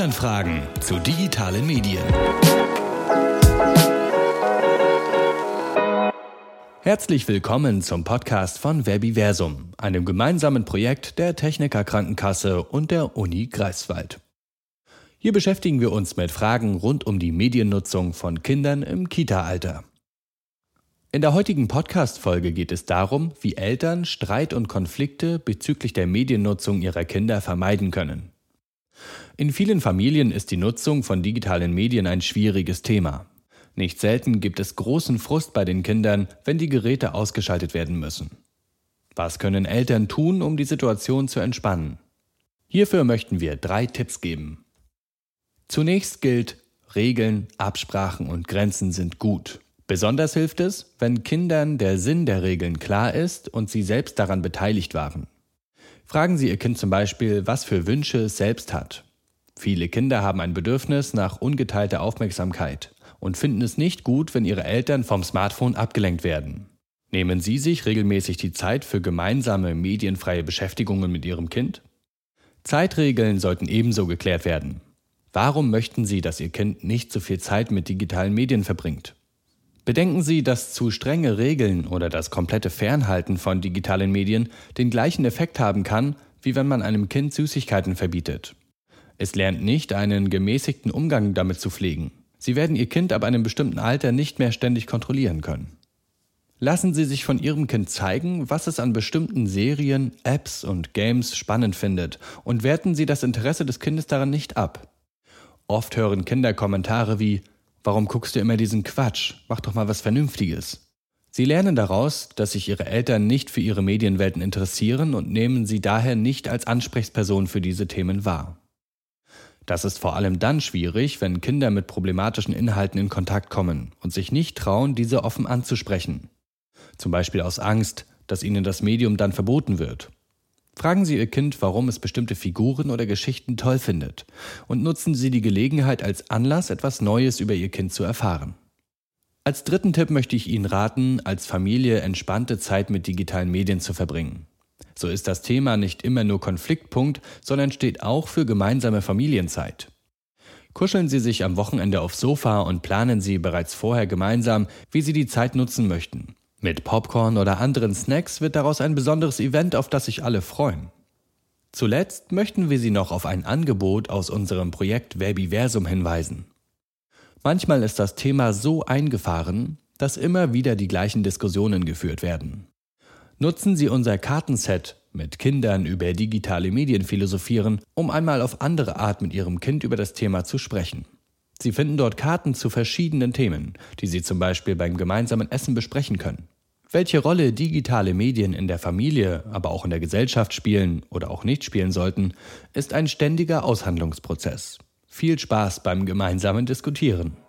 Elternfragen zu digitalen Medien. Herzlich willkommen zum Podcast von Verbiversum, einem gemeinsamen Projekt der Techniker Krankenkasse und der Uni Greifswald. Hier beschäftigen wir uns mit Fragen rund um die Mediennutzung von Kindern im Kita-Alter. In der heutigen Podcast-Folge geht es darum, wie Eltern Streit und Konflikte bezüglich der Mediennutzung ihrer Kinder vermeiden können. In vielen Familien ist die Nutzung von digitalen Medien ein schwieriges Thema. Nicht selten gibt es großen Frust bei den Kindern, wenn die Geräte ausgeschaltet werden müssen. Was können Eltern tun, um die Situation zu entspannen? Hierfür möchten wir 3 Tipps geben. Zunächst gilt, Regeln, Absprachen und Grenzen sind gut. Besonders hilft es, wenn Kindern der Sinn der Regeln klar ist und sie selbst daran beteiligt waren. Fragen Sie Ihr Kind zum Beispiel, was für Wünsche es selbst hat. Viele Kinder haben ein Bedürfnis nach ungeteilter Aufmerksamkeit und finden es nicht gut, wenn ihre Eltern vom Smartphone abgelenkt werden. Nehmen Sie sich regelmäßig die Zeit für gemeinsame medienfreie Beschäftigungen mit Ihrem Kind? Zeitregeln sollten ebenso geklärt werden. Warum möchten Sie, dass Ihr Kind nicht so viel Zeit mit digitalen Medien verbringt? Bedenken Sie, dass zu strenge Regeln oder das komplette Fernhalten von digitalen Medien den gleichen Effekt haben kann, wie wenn man einem Kind Süßigkeiten verbietet. Es lernt nicht, einen gemäßigten Umgang damit zu pflegen. Sie werden Ihr Kind ab einem bestimmten Alter nicht mehr ständig kontrollieren können. Lassen Sie sich von Ihrem Kind zeigen, was es an bestimmten Serien, Apps und Games spannend findet, und werten Sie das Interesse des Kindes daran nicht ab. Oft hören Kinder Kommentare wie: Warum guckst du immer diesen Quatsch? Mach doch mal was Vernünftiges. Sie lernen daraus, dass sich ihre Eltern nicht für ihre Medienwelten interessieren und nehmen sie daher nicht als Ansprechperson für diese Themen wahr. Das ist vor allem dann schwierig, wenn Kinder mit problematischen Inhalten in Kontakt kommen und sich nicht trauen, diese offen anzusprechen. Zum Beispiel aus Angst, dass ihnen das Medium dann verboten wird. Fragen Sie Ihr Kind, warum es bestimmte Figuren oder Geschichten toll findet, und nutzen Sie die Gelegenheit als Anlass, etwas Neues über Ihr Kind zu erfahren. Als 3. Tipp möchte ich Ihnen raten, als Familie entspannte Zeit mit digitalen Medien zu verbringen. So ist das Thema nicht immer nur Konfliktpunkt, sondern steht auch für gemeinsame Familienzeit. Kuscheln Sie sich am Wochenende aufs Sofa und planen Sie bereits vorher gemeinsam, wie Sie die Zeit nutzen möchten. Mit Popcorn oder anderen Snacks wird daraus ein besonderes Event, auf das sich alle freuen. Zuletzt möchten wir Sie noch auf ein Angebot aus unserem Projekt Verbiversum hinweisen. Manchmal ist das Thema so eingefahren, dass immer wieder die gleichen Diskussionen geführt werden. Nutzen Sie unser Kartenset mit Kindern über digitale Medien philosophieren, um einmal auf andere Art mit Ihrem Kind über das Thema zu sprechen. Sie finden dort Karten zu verschiedenen Themen, die Sie zum Beispiel beim gemeinsamen Essen besprechen können. Welche Rolle digitale Medien in der Familie, aber auch in der Gesellschaft spielen oder auch nicht spielen sollten, ist ein ständiger Aushandlungsprozess. Viel Spaß beim gemeinsamen Diskutieren.